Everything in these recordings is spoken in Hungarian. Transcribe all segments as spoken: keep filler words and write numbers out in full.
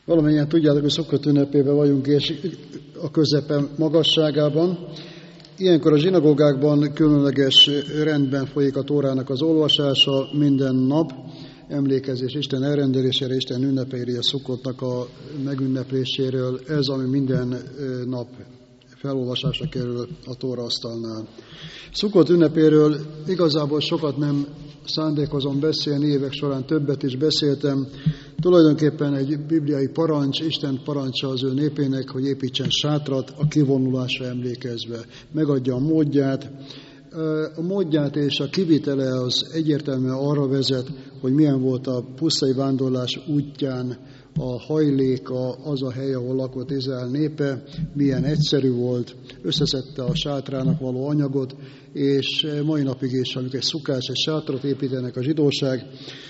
Valamennyien tudjátok, hogy Szukkot ünnepében vagyunk, és a közepe magasságában. Ilyenkor a zsinagógákban különleges rendben folyik a Tórának az olvasása minden nap, emlékezés Isten elrendelésére, Isten ünnepeire, a Szukkotnak a megünnepléséről. Ez, ami minden nap felolvasásra kerül a Tóra asztalnál. Szukkot ünnepéről igazából sokat nem szándékozom beszélni, évek során többet is beszéltem. Tulajdonképpen egy bibliai parancs, Isten parancsa az ő népének, hogy építsen sátrat a kivonulásra emlékezve. Megadja a módját. A módját és a kivitele az egyértelműen arra vezet, hogy milyen volt a pusztai vándorlás útján a hajléka, az a hely, ahol lakott Izrael népe, milyen egyszerű volt, összeszedte a sátrának való anyagot, és mai napig is, amikor egy szukás, egy sátrat építenek a zsidóság,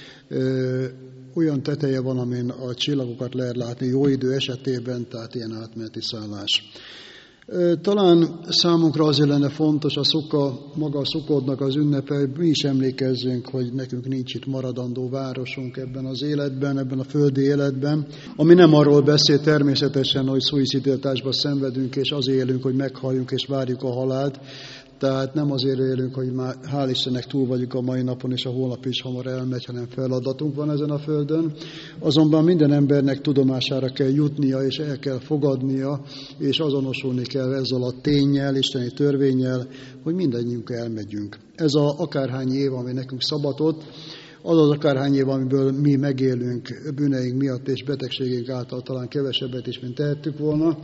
olyan teteje van, amin a csillagokat lehet látni jó idő esetében, tehát ilyen átmeneti szállás. Talán számunkra azért lenne fontos a szukka, maga a Szukkodnak az ünnepe, mi is emlékezzünk, hogy nekünk nincs itt maradandó városunk ebben az életben, ebben a földi életben, ami nem arról beszél természetesen, hogy szuicidáltásban szenvedünk, és azért élünk, hogy meghalljunk és várjuk a halált. Tehát nem azért élünk, hogy már hál' Istennek túl vagyunk a mai napon, és a holnap is hamar elmegy, hanem feladatunk van ezen a földön. Azonban minden embernek tudomására kell jutnia, és el kell fogadnia, és azonosulni kell ezzel a ténnyel, isteni törvénnyel, hogy mindannyiunk elmegyünk. Ez a akárhány év, ami nekünk szabatott, az az akárhány év, amiből mi megélünk bűneink miatt és betegségünk által talán kevesebbet is, mint tehettük volna.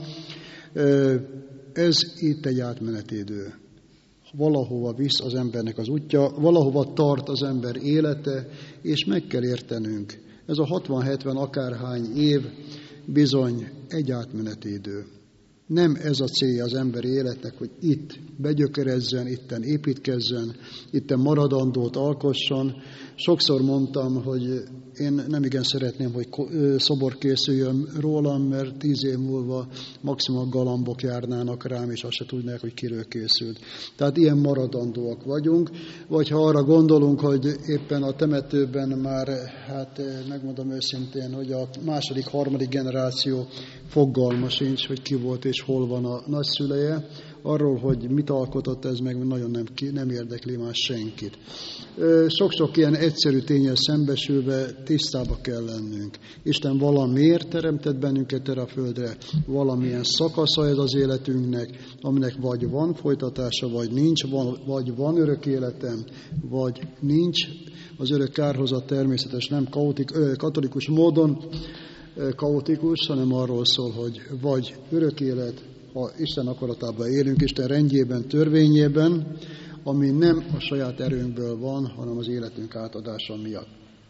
Ez itt egy átmeneti idő. Valahova visz az embernek az útja, valahova tart az ember élete, és meg kell értenünk. Ez a hatvan-hetven akárhány év bizony egy átmeneti idő. Nem ez a célja az emberi életnek, hogy itt begyökerezzen, itten építkezzen, itten maradandót alkosson. Sokszor mondtam, hogy én nem igen szeretném, hogy szobor készüljön rólam, mert tíz év múlva maximum galambok járnának rám, és azt se tudnák, hogy kiről készült. Tehát ilyen maradandóak vagyunk, vagy ha arra gondolunk, hogy éppen a temetőben már, hát megmondom őszintén, hogy a második, harmadik generáció fogalma sincs, hogy ki volt és hol van a nagyszüleje, arról, hogy mit alkotott, ez meg nagyon nem, nem érdekli már senkit. Sok-sok ilyen egyszerű tényel szembesülve tisztába kell lennünk. Isten valamiért teremtett bennünket erre a földre, valamilyen szakasza ez az életünknek, aminek vagy van folytatása, vagy nincs, vagy van örök életem, vagy nincs. Az örök kárhozat természetes, nem kaotik, katolikus módon kaotikus, hanem arról szól, hogy vagy örök élet, ha Isten akaratában élünk, Isten rendjében, törvényében, ami nem a saját erőnkből van, hanem az életünk átadása miatt.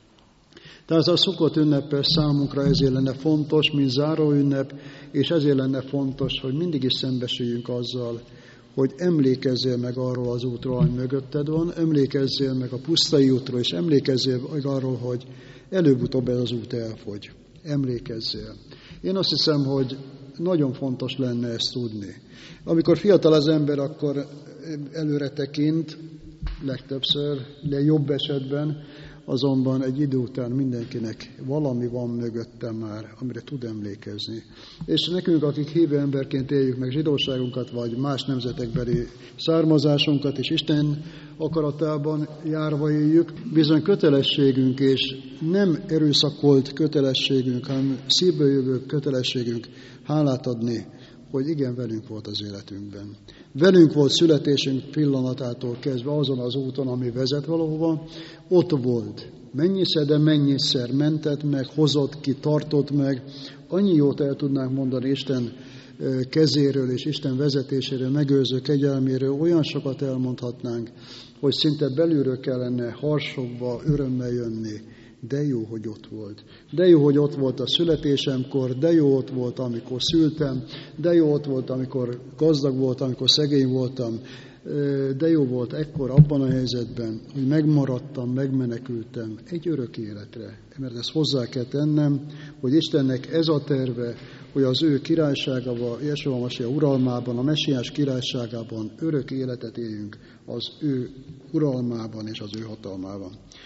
Tehát a Szukkot ünnepe számunkra ezért lenne fontos, mint záróünnep, és ezért lenne fontos, hogy mindig is szembesüljünk azzal, hogy emlékezzél meg arról az útról, ami mögötted van, emlékezzél meg a pusztai útról, és emlékezzél meg arról, hogy előbb-utóbb ez az út elfogy. Emlékezzél. Én azt hiszem, hogy nagyon fontos lenne ezt tudni. Amikor fiatal az ember, akkor előre tekint, legtöbbször, de jobb esetben, azonban egy idő után mindenkinek valami van mögötte már, amire tud emlékezni. És nekünk, akik hívő emberként éljük meg zsidóságunkat, vagy más nemzetekbeli származásunkat, és Isten akaratában járva éljük, bizony kötelességünk, és nem erőszakolt kötelességünk, hanem szívből jövő kötelességünk hálát adni, hogy igen, velünk volt az életünkben. Velünk volt születésünk pillanatától kezdve azon az úton, ami vezet valahova, ott volt. Mennyiszer, de mennyiszer mentett meg, hozott ki, tartott meg. Annyi jót el tudnánk mondani Isten kezéről és Isten vezetéséről, megőrző kegyelméről, olyan sokat elmondhatnánk, hogy szinte belülről kellene harsogva, örömmel jönni. De jó, hogy ott volt. De jó, hogy ott volt a születésemkor, de jó ott volt, amikor szültem, de jó ott volt, amikor gazdag voltam, amikor szegény voltam, de jó volt ekkor abban a helyzetben, hogy megmaradtam, megmenekültem egy örök életre. Mert ezt hozzá kell tennem, hogy Istennek ez a terve, hogy az ő királyságában, Jesúa Masiha uralmában, a messiás királyságában örök életet éljünk az ő uralmában és az ő hatalmában.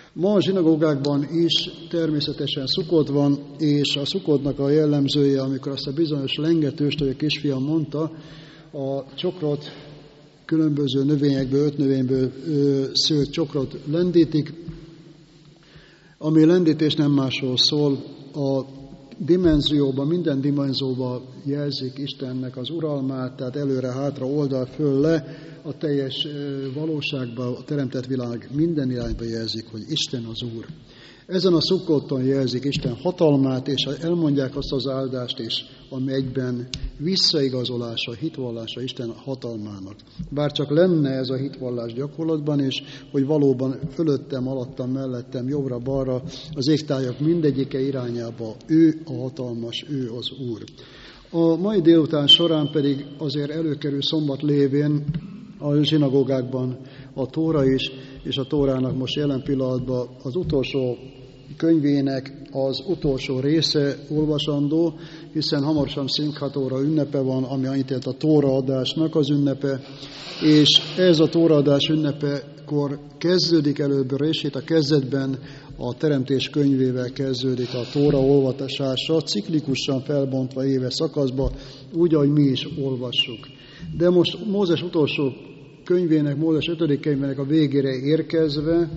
Ma a zsinagógákban is természetesen Szukot van, és a Szukotnak a jellemzője, amikor azt a bizonyos lengetőst, hogy a kisfiam mondta, a csokrot, különböző növényekből, öt növényből ö, szőtt csokrot lendítik, ami lendítés nem másról szól, a dimenzióban, minden dimenzióban jelzik Istennek az uralmát, tehát előre-hátra, oldal föl le, a teljes valóságban, a teremtett világ minden irányba jelzik, hogy Isten az Úr. Ezen a Szukkoton jelzik Isten hatalmát, és elmondják azt az áldást is, ami egyben visszaigazolása, hitvallása Isten hatalmának. Bár csak lenne ez a hitvallás gyakorlatban is, hogy valóban fölöttem, alattam, mellettem, jobbra-balra, az égtájak mindegyike irányába ő a hatalmas, ő az Úr. A mai délután során pedig azért előkerül szombat lévén a zsinagógákban a Tóra is, és a Tórának most jelen pillanatban az utolsó könyvének az utolsó része olvasandó, hiszen hamarosan Szinkhatóra ünnepe van, ami annyit élt a Tóraadásnak az ünnepe, és ez a Tóraadás ünnepekor kezdődik előbb rését, a kezdetben a Teremtés könyvével kezdődik a Tóra olvasása, ciklikusan felbontva éves szakaszba, úgy, ahogy mi is olvassuk. De most Mózes utolsó könyvének, Mózes ötödik könyvének a végére érkezve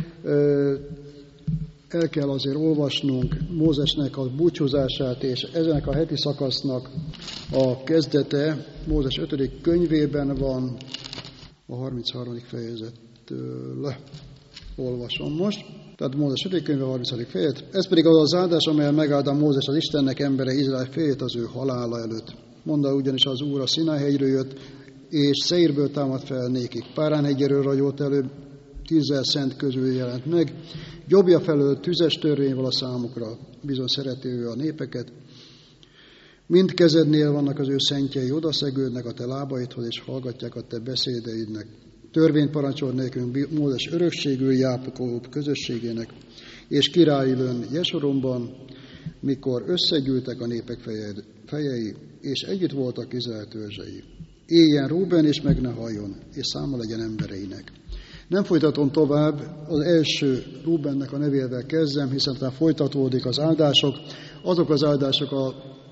el kell azért olvasnunk Mózesnek a búcsúzását, és ezenek a heti szakasznak a kezdete Mózes ötödik könyvében van, a harmincharmadik fejezettől olvasom most. Tehát Mózes ötödik könyve, harmincadik fejezet. Ez pedig az az áldás, amelyen megáldta Mózes az Istennek embere Izrael fejét az ő halála előtt. Mondta ugyanis az Úr a Szináj hegyről jött, és Szeirből támad fel nékik. Párán hegyéről rajolt elő, tízzel szent közül jelent meg. Jobbja felől tüzes törvény vala számukra, bizony szereti ő a népeket. Mind kezednél vannak az ő szentjei, odaszegődnek a te lábaidhoz, és hallgatják a te beszédeidnek. Törvényt parancsol nekünk Mózes örökségül Jákob közösségének, és királyülön Jesoromban, mikor összegyűltek a népek fejei, és együtt voltak Izrael törzsei. Éljen Rúben, és meg ne halljon, és száma legyen embereinek. Nem folytatom tovább, az első Rúbennek a nevével kezdem, hiszen utána folytatódik az áldások. Azok az áldások a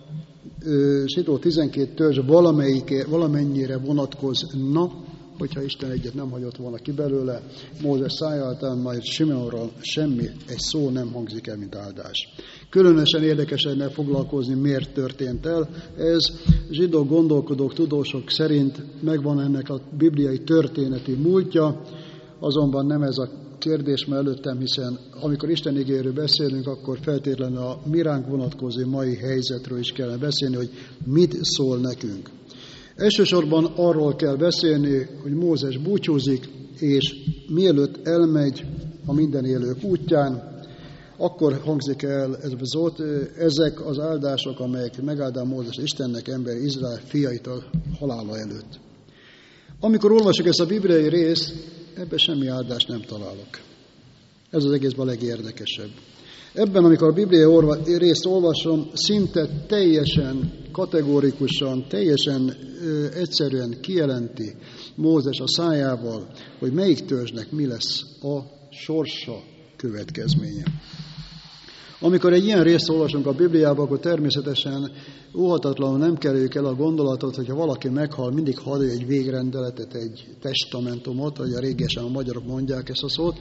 zsidó tizenkét törzs valamelyike, valamennyire vonatkozna, hogyha Isten egyet nem hagyott volna ki belőle, Mózes szájáltán majd Simeonról semmi, egy szó nem hangzik el, mint áldás. Különösen érdekes lenne foglalkozni, miért történt el. Ez zsidó gondolkodók, tudósok szerint megvan ennek a bibliai történeti múltja, azonban nem ez a kérdés előttem, hiszen amikor Isten igéről beszélünk, akkor feltétlenül a mi ránk vonatkozó mai helyzetről is kellene beszélni, hogy mit szól nekünk. Elsősorban arról kell beszélni, hogy Mózes búcsúzik, és mielőtt elmegy a minden élők útján, akkor hangzik el ez az ott, ezek az áldások, amelyek megáldá Mózes Istennek ember Izrael fiait a halála előtt. Amikor olvasok ezt a bibliai részt, ebben semmi áldást nem találok. Ez az egészben a legérdekesebb. Ebben, amikor a bibliai orva, részt olvasom, szinte teljesen, kategórikusan, teljesen ö, egyszerűen kijelenti Mózes a szájával, hogy melyik törzsnek mi lesz a sorsa következménye. Amikor egy ilyen részt olvasunk a Bibliában, akkor természetesen óhatatlanul nem kerüljük el a gondolatot, hogyha valaki meghal, mindig hadd egy végrendeletet, egy testamentumot, vagy a régesen a magyarok mondják ezt a szót,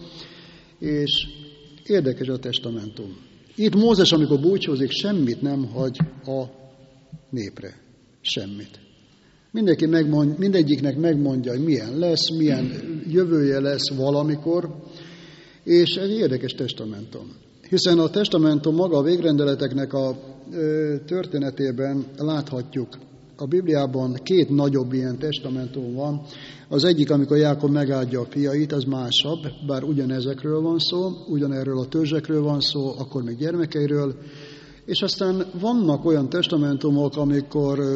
és érdekes a testamentum. Itt Mózes, amikor búcsúzik, semmit nem hagy a népre. Semmit. Mindenki megmond, mindegyiknek megmondja, hogy milyen lesz, milyen jövője lesz valamikor, és egy érdekes testamentum. Hiszen a testamentum maga a végrendeleteknek a ö, történetében láthatjuk. A Bibliában két nagyobb ilyen testamentum van. Az egyik, amikor Jákob megáldja a fiait, az másabb, bár ugyanezekről van szó, ugyanerről a törzsekről van szó, akkor még gyermekeiről. És aztán vannak olyan testamentumok, amikor ö,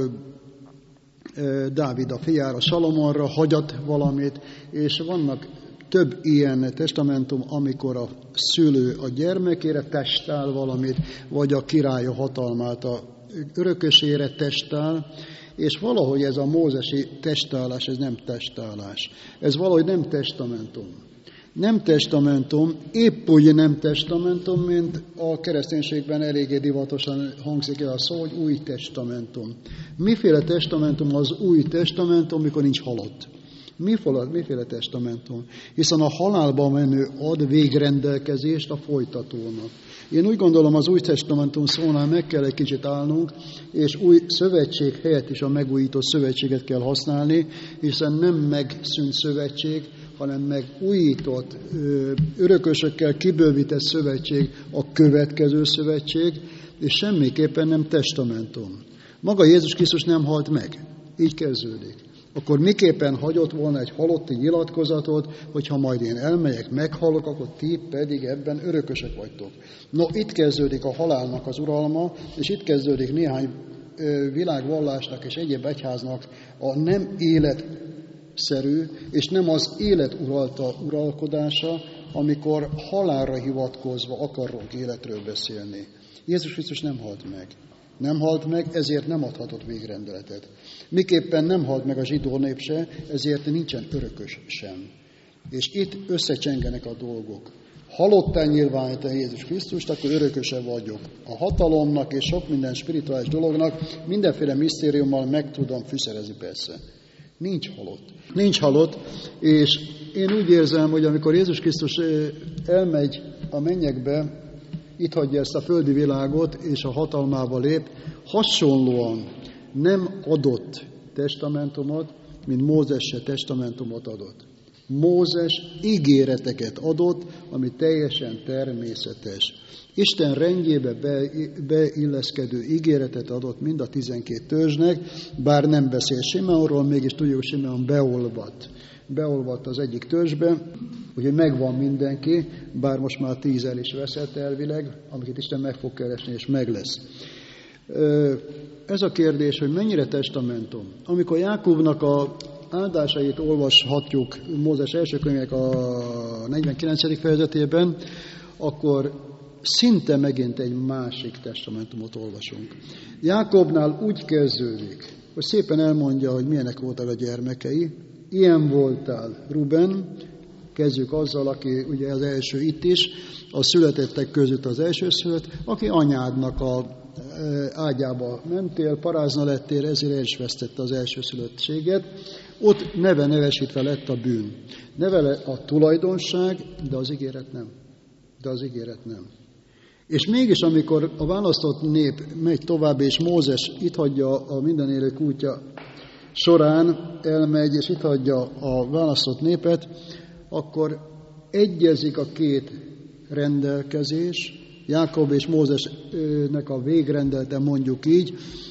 ö, Dávid a fiára, Salomonra hagyat valamit, és vannak több ilyen testamentum, amikor a szülő a gyermekére testál valamit, vagy a király a hatalmát a örökösére testál, és valahogy ez a mózesi testálás, ez nem testálás. Ez valahogy nem testamentum. Nem testamentum, épp úgy nem testamentum, mint a kereszténységben eléggé divatosan hangzik el a szó, hogy új testamentum. Miféle testamentum az új testamentum, mikor nincs halott? Miféle, miféle testamentum? Hiszen a halálba menő ad végrendelkezést a folytatónak. Én úgy gondolom, az új testamentum szónál meg kell egy kicsit állnunk, és új szövetség helyett is a megújított szövetséget kell használni, hiszen nem megszűnt szövetség, hanem megújított, örökösökkel kibővített szövetség a következő szövetség, és semmiképpen nem testamentum. Maga Jézus Krisztus nem halt meg. Így kezdődik. Akkor miképpen hagyott volna egy halotti nyilatkozatot, hogyha majd én elmegyek, meghalok, akkor ti pedig ebben örökösek vagytok. No, itt kezdődik a halálnak az uralma, és itt kezdődik néhány világvallásnak és egyéb egyháznak a nem életszerű, és nem az élet uralta uralkodása, amikor halálra hivatkozva akarunk életről beszélni. Jézus Krisztus nem halt meg. Nem halt meg, ezért nem adhatott végrendeletet. Miképpen nem halt meg a zsidó nép se, ezért nincsen örökös sem. És itt összecsengenek a dolgok. Halottá nyilvánítani Jézus Krisztust, akkor örököse vagyok. A hatalomnak és sok minden spirituális dolognak mindenféle misztériummal meg tudom fűszerezni persze. Nincs halott. Nincs halott, és én úgy érzem, hogy amikor Jézus Krisztus elmegy a mennyekbe, itt hagyja ezt a földi világot, és a hatalmába lép, hasonlóan nem adott testamentumot, mint Mózes se testamentumot adott. Mózes ígéreteket adott, ami teljesen természetes. Isten rendjébe be, beilleszkedő ígéretet adott mind a tizenkét törzsnek, bár nem beszél Simeonról, mégis tudjuk, Simeon beolvadt. Beolvadt az egyik törzsbe, úgyhogy megvan mindenki, bár most már tíz el is veszett elvileg, amiket Isten meg fog keresni, és meg lesz. Ez a kérdés, hogy mennyire testamentum. Amikor Jákobnak a áldásait olvashatjuk Mózes első könyvének a negyvenkilencedik fejezetében, akkor szinte megint egy másik testamentumot olvasunk. Jákobnál úgy kezdődik, hogy szépen elmondja, hogy milyenek voltak a gyermekei. Ilyen voltál, Ruben, kezdjük azzal, aki ugye az első itt is, a születettek között az első szület, aki anyádnak a ágyába mentél, parázna lettél, ezért el is vesztette az első szülöttséget. Ott neve nevesítve lett a bűn. Neve a tulajdonság, de az ígéret nem. De az ígéret nem. És mégis, amikor a választott nép megy tovább, és Mózes itt hagyja a mindenélők útja során, elmegy, és itt hagyja a választott népet, akkor egyezik a két rendelkezés, Jákob és Mózesnek a végrendelete, mondjuk így,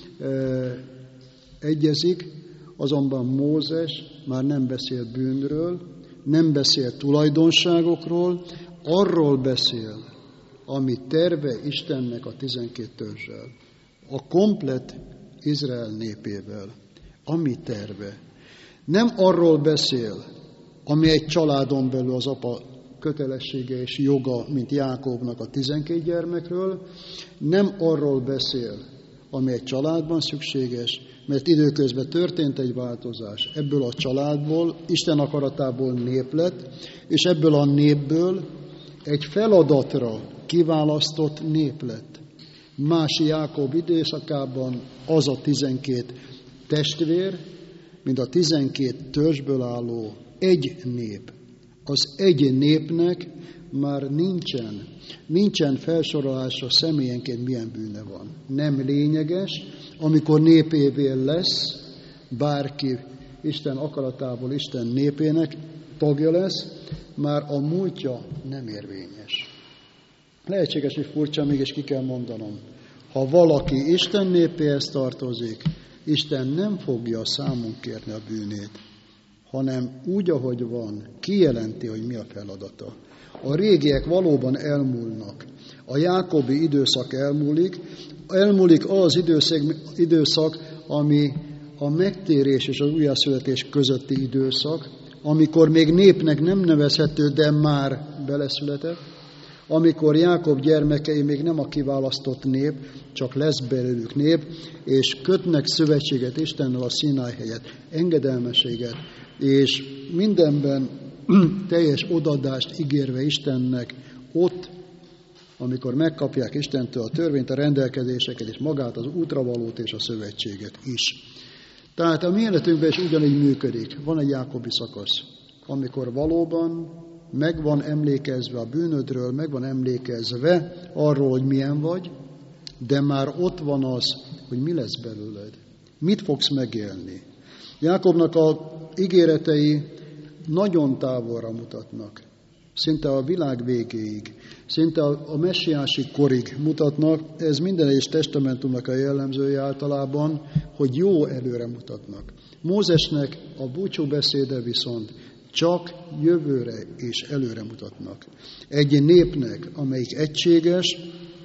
egyezik, azonban Mózes már nem beszél bűnről, nem beszél tulajdonságokról, arról beszél, ami terve Istennek a tizenkét törzsel, a komplett Izrael népével, ami terve. Nem arról beszél, ami egy családon belül az apa kötelessége és joga, mint Jákobnak a tizenkét gyermekről, nem arról beszél, ami egy családban szükséges, mert időközben történt egy változás. Ebből a családból, Isten akaratából nép lett, és ebből a népből egy feladatra kiválasztott nép lett. Más Jákob időszakában az a tizenkét testvér, mint a tizenkét törzsből álló egy nép. Az egy népnek már nincsen, nincsen felsorolása személyenként milyen bűne van. Nem lényeges, amikor népévé lesz, bárki Isten akaratából Isten népének tagja lesz, már a múltja nem érvényes. Lehetséges, hogy furcsa, mégis ki kell mondanom. Ha valaki Isten népéhez tartozik, Isten nem fogja számon kérni a bűnét, hanem úgy, ahogy van, kijelenti, hogy mi a feladata. A régiek valóban elmúlnak. A jákobi időszak elmúlik, elmúlik az időszak, időszak, ami a megtérés és az újjászületés közötti időszak, amikor még népnek nem nevezhető, de már beleszületett, amikor Jákob gyermekei még nem a kiválasztott nép, csak lesz belőlük nép, és kötnek szövetséget Istennel a Színály helyett, engedelmességet, és mindenben teljes odaadást ígérve Istennek ott, amikor megkapják Istentől a törvényt, a rendelkezéseket, és magát az útravalót és a szövetséget is. Tehát a mi életünkben is ugyanígy működik. Van egy Jákobi szakasz, amikor valóban meg van emlékezve a bűnödről, meg van emlékezve arról, hogy milyen vagy, de már ott van az, hogy mi lesz belőled. Mit fogsz megélni? Jákobnak az ígéretei nagyon távolra mutatnak. Szinte a világ végéig, szinte a messiási korig mutatnak. Ez minden egyes testamentumnak a jellemzője általában, hogy jó előre mutatnak. Mózesnek a búcsúbeszéde viszont csak jövőre és előre mutatnak. Egy népnek, amelyik egységes,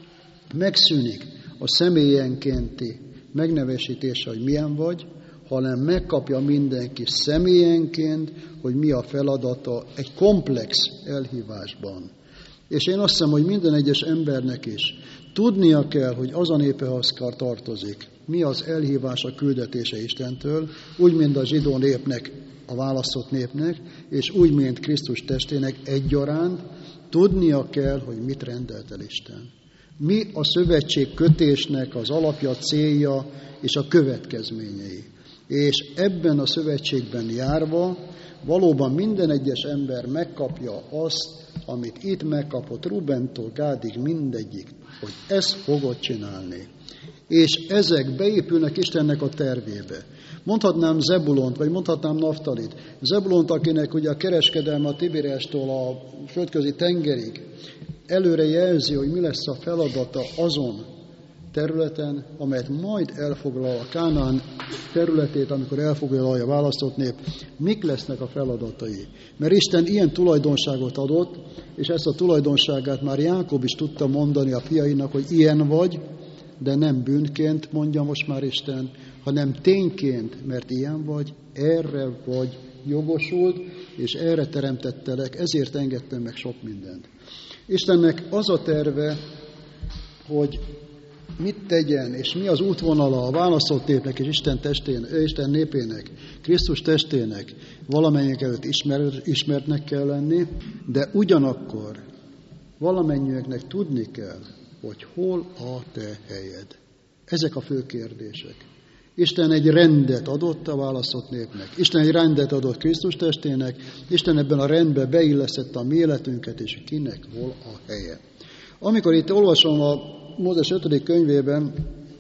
megszűnik a személyenkénti megnevesítése, hogy milyen vagy, hanem megkapja mindenki személyenként, hogy mi a feladata egy komplex elhívásban. És én azt hiszem, hogy minden egyes embernek is tudnia kell, hogy az a népehez tartozik, mi az elhívás, a küldetése Istentől, úgy, mint a zsidó népnek, a választott népnek, és úgy, mint Krisztus testének egyaránt, tudnia kell, hogy mit rendelt el Isten. Mi a szövetség kötésnek az alapja, célja és a következményei. És ebben a szövetségben járva valóban minden egyes ember megkapja azt, amit itt megkapott Rubentól Gádig mindegyik, hogy ezt fogod csinálni. És ezek beépülnek Istennek a tervébe. Mondhatnám Zebulont, vagy mondhatnám Naftalit. Zebulont, akinek ugye a kereskedelme a Tibériastól a földközi tengerig előre jelzi, hogy mi lesz a feladata azon területen, amelyet majd elfoglal a Kánaán területét, amikor elfoglalja a választott nép, mik lesznek a feladatai. Mert Isten ilyen tulajdonságot adott, és ezt a tulajdonságát már Jákob is tudta mondani a fiainak, hogy ilyen vagy, de nem bűnként mondja most már Isten, hanem tényként, mert ilyen vagy, erre vagy jogosult, és erre teremtettelek, ezért engedtem meg sok mindent. Istennek az a terve, hogy mit tegyen, és mi az útvonala a választott népnek és Isten, testén, Isten népének, Krisztus testének, valamennyiek előtt ismer, ismertnek kell lenni, de ugyanakkor valamennyieknek tudni kell, hogy hol a te helyed. Ezek a fő kérdések. Isten egy rendet adott a választott népnek. Isten egy rendet adott Krisztus testének. Isten ebben a rendben beillesztette a mi életünket, és kinek hol a helye. Amikor itt olvasom a Mózes ötödik könyvében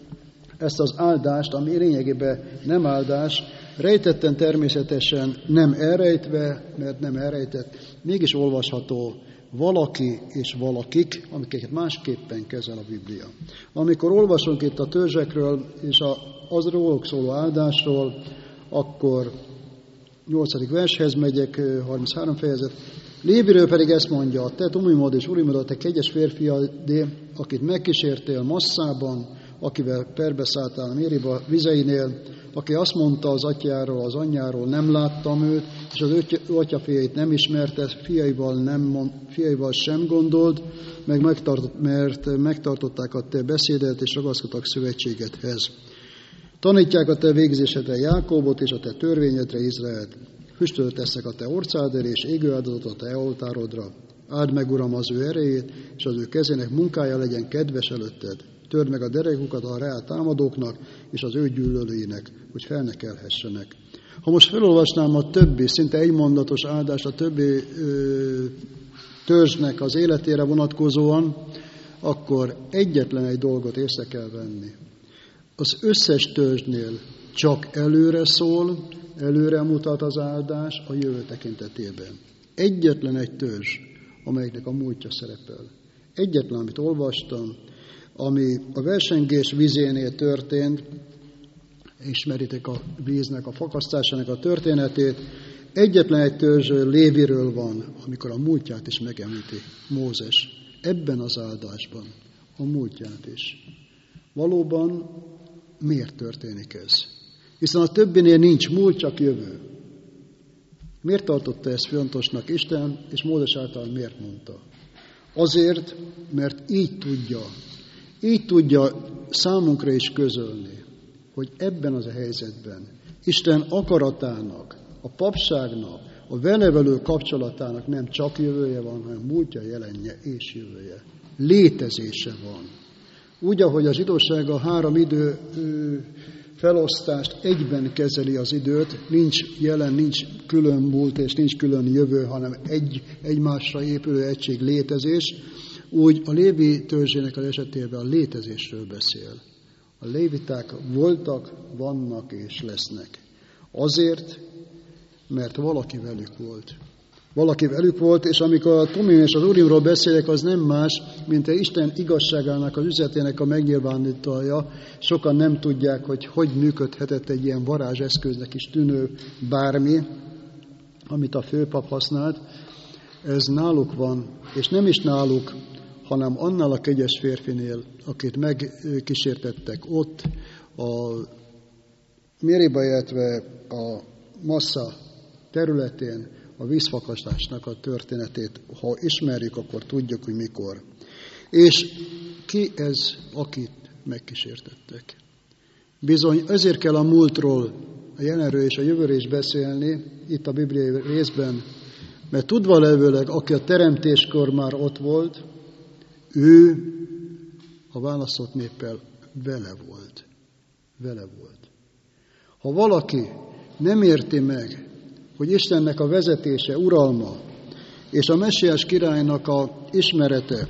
ezt az áldást, ami lényegében nem áldás, rejtetten természetesen nem elrejtve, mert nem elrejtett, mégis olvasható valaki és valakik, amiket másképpen kezel a Biblia. Amikor olvasunk itt a törzsekről és a, az róluk szóló áldásról, akkor nyolcadik vershez megyek, harminchárom fejezet. Léviről pedig ezt mondja, te Tumimod és Urimod, a te kegyes férfiadé, akit megkísértél Masszában, akivel perbeszálltál Mériba vizeinél, aki azt mondta az atyáról, az anyjáról, nem láttam őt, és az atyafiait nem ismerte, fiaival, nem, fiaival sem gondolt, meg megtartott, mert megtartották a te beszédet, és ragaszkodtak szövetségedhez. Tanítják a te végzésedre Jákóbot, és a te törvényedre Izraelt. Füstöt teszek a te orcád elé, és égő áldozatot a te oltárodra. Áld meg, Uram, az ő erejét, és az ő kezének munkája legyen kedves előtted. Törd meg a derekukat a reál támadóknak, és az ő gyűlölőinek, hogy fel ne kelhessenek. Ha most felolvasnám a többi, szinte egymondatos áldást a többi ö, törzsnek az életére vonatkozóan, akkor egyetlen egy dolgot észre kell venni. Az összes törzsnél csak előre szól, előre mutat az áldás a jövő tekintetében. Egyetlen egy törzs, amelyiknek a múltja szerepel. Egyetlen, amit olvastam, ami a versengés vizénél történt, ismeritek a víznek, a fakasztásának a történetét, egyetlen egy törzs Léviről van, amikor a múltját is megemlíti Mózes. Ebben az áldásban a múltját is. Valóban miért történik ez? Hiszen a többinél nincs múlt, csak jövő. Miért tartotta ezt fontosnak Isten, és Mózes által miért mondta? Azért, mert így tudja, így tudja számunkra is közölni, hogy ebben az a helyzetben Isten akaratának, a papságnak, A vele való kapcsolatának nem csak jövője van, hanem múltja, jelenje és jövője. Létezése van. Úgy, ahogy a zsidóság a három idő felosztást egyben kezeli az időt, nincs jelen, nincs külön múlt és nincs külön jövő, hanem egy egymásra épülő egység létezés, úgy a Lévi törzsének az esetében a létezésről beszél. A léviták voltak, vannak és lesznek. Azért, mert valaki velük volt. Valaki velük volt, és amikor a Tumim és az Urimról beszélek, az nem más, mint a Isten igazságának, az üzletének a megnyilvánítója. Sokan nem tudják, hogy hogy működhetett egy ilyen varázseszköznek is tűnő bármi, amit a főpap használt. Ez náluk van, és nem is náluk, hanem annál a kegyes férfinél, akit megkísértettek ott, a Mériba, illetve a Massza területén, a vízfakasztásnak a történetét, ha ismerjük, akkor tudjuk, hogy mikor. És ki ez, akit megkísértettek? Bizony, ezért kell a múltról, a jelenről és a jövőről is beszélni, itt a bibliai részben, mert tudva levőleg, aki a teremtéskor már ott volt, ő a választott néppel vele volt. Vele volt. Ha valaki nem érti meg, hogy Istennek a vezetése, uralma és a messiás királynak a ismerete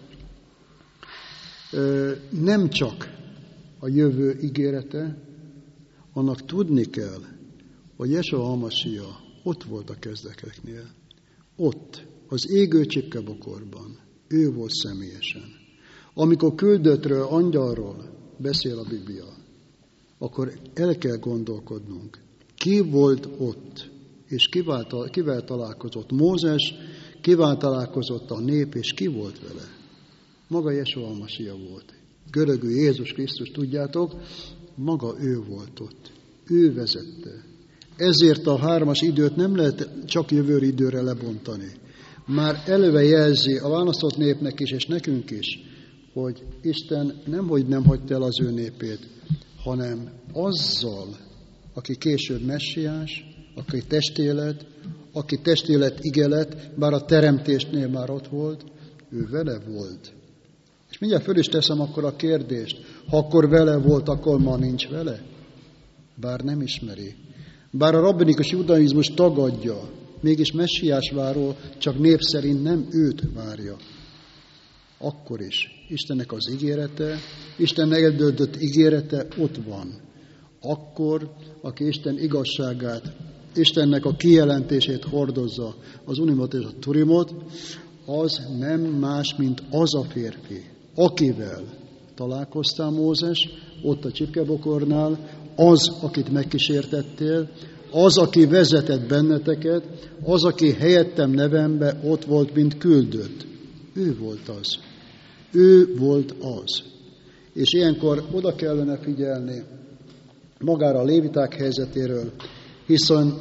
nem csak a jövő ígérete, annak tudni kell, hogy Jesua Hamasia ott volt a kezdeteknél. Ott, az égő csipkebokorban. Ő volt személyesen. Amikor küldöttről, angyalról beszél a Biblia, akkor el kell gondolkodnunk, ki volt ott, és kivel, kivel találkozott Mózes, kivel találkozott a nép, és ki volt vele. Maga Jesua Hamasia volt. Görögül Jézus Krisztus, tudjátok, maga ő volt ott. Ő vezette. Ezért a hármas időt nem lehet csak jövő időre lebontani. Már eleve jelzi a választott népnek is, és nekünk is, hogy Isten nemhogy nem hagyta el az ő népét, hanem azzal, aki később messiás, aki testélet, aki testélet igelet, bár a teremtésnél már ott volt, ő vele volt. És mindjárt föl is teszem akkor a kérdést, ha akkor vele volt, akkor ma nincs vele? Bár nem ismeri. Bár a rabbinikus judaizmus tagadja, mégis messiás váró, csak név szerint nem őt várja. Akkor is Istennek az ígérete, Isten eldöntött ígérete ott van. Akkor, aki Isten igazságát, Istennek a kijelentését hordozza, az unimot és a turimot, az nem más, mint az a férfi, akivel találkoztál Mózes, ott a csipkebokornál, az, akit megkísértettél, az, aki vezetett benneteket, az, aki helyettem nevembe ott volt, mint küldött. Ő volt az. Ő volt az. És ilyenkor oda kellene figyelni magára a léviták helyzetéről, hiszen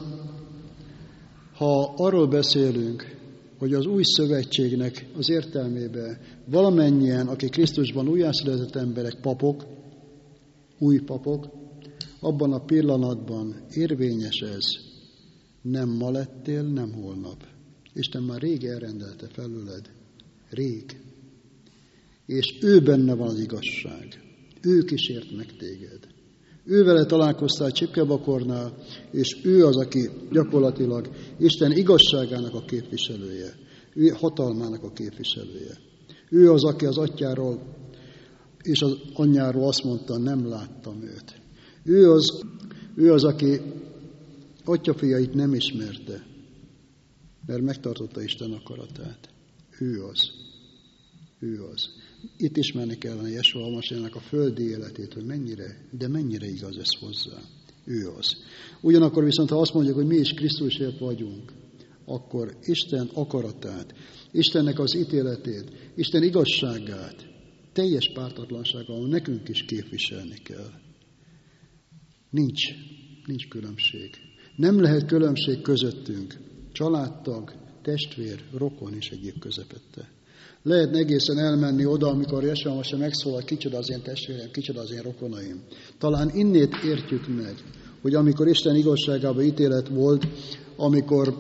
ha arról beszélünk, hogy az új szövetségnek az értelmében valamennyien, akik Krisztusban újjászületett emberek, papok, új papok, abban a pillanatban érvényes ez. Nem ma lettél, nem holnap. Isten már rég elrendelte felőled. Rég. És ő benne van az igazság. Ő kísért meg téged. Ő vele találkoztál csipkebakornál, és ő az, aki gyakorlatilag Isten igazságának a képviselője. Ő hatalmának a képviselője. Ő az, aki az atyáról és az anyjáról azt mondta, nem láttam őt. Ő az, ő az, aki atyafiait nem ismerte, mert megtartotta Isten akaratát. Ő az. Ő az. Itt ismerni kellene Jesua Hamasiának a földi életét, hogy mennyire, de mennyire igaz ez hozzá. Ő az. Ugyanakkor viszont, ha azt mondjuk, hogy mi is Krisztusért vagyunk, akkor Isten akaratát, Istennek az ítéletét, Isten igazságát teljes pártatlansággal nekünk is képviselni kell. Nincs, nincs különbség. Nem lehet különbség közöttünk. Családtag, testvér, rokon is egyéb közepette. Lehet egészen elmenni oda, amikor Jesua Hamasia megszólal, kicsoda az én testvérem, kicsoda az én rokonaim. Talán innét értjük meg, hogy amikor Isten igazságában ítélet volt, amikor